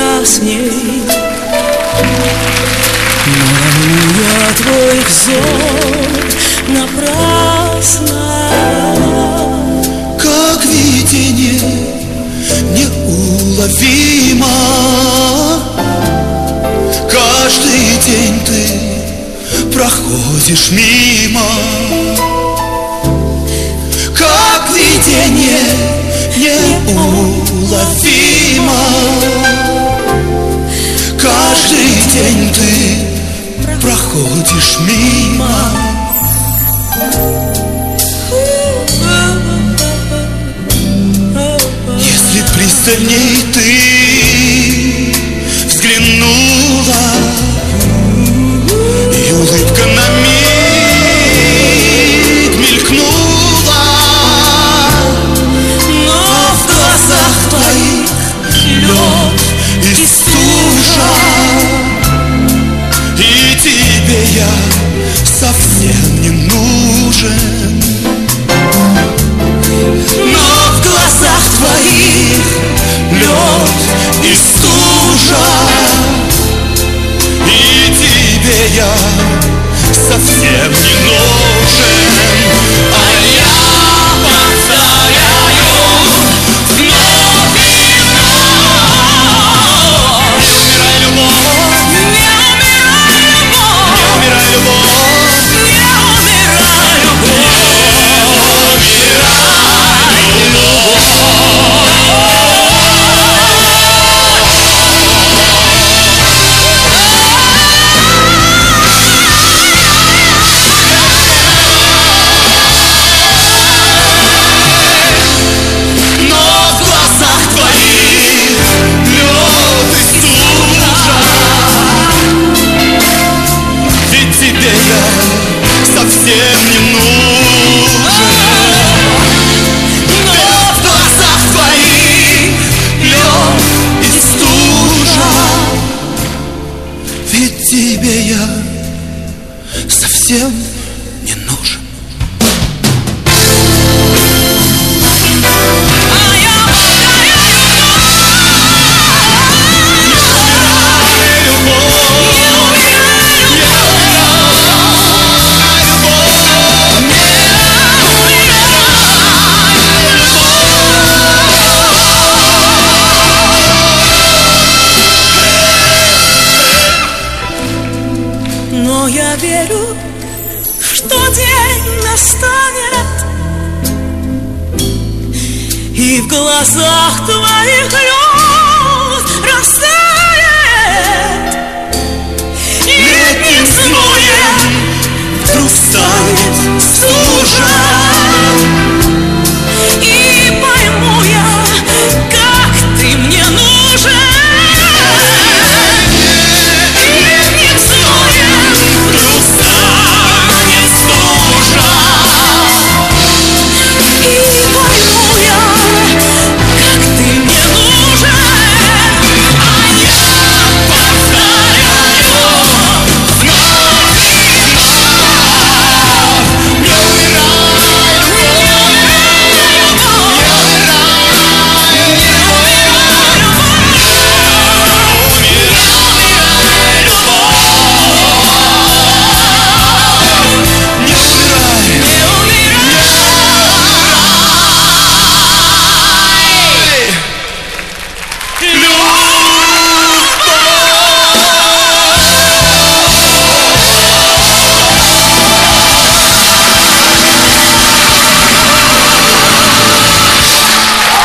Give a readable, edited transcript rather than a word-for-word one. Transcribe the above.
прекрасней. Но я твой взор напрасно. Как видение неуловимо, каждый день ты проходишь мимо. Как видение неуловимо, каждый день ты проходишь мимо. Если пристальней ты взглянула, и улыбка на миг мелькнула, но в глазах твоих лед и стужа, и тебе я совсем не нужен. Но в глазах твоих лед и стужа, и тебе я совсем не нужен. А я повторяю вновь и вновь: не умирай, любовь, не умирай, любовь, не умирай, любовь, не умирай, любовь. Совсем не нужен. Но в глазах твоих лед и стужа, ведь тебе я совсем не нужен. Но я верю, что день настанет, и в глазах твоих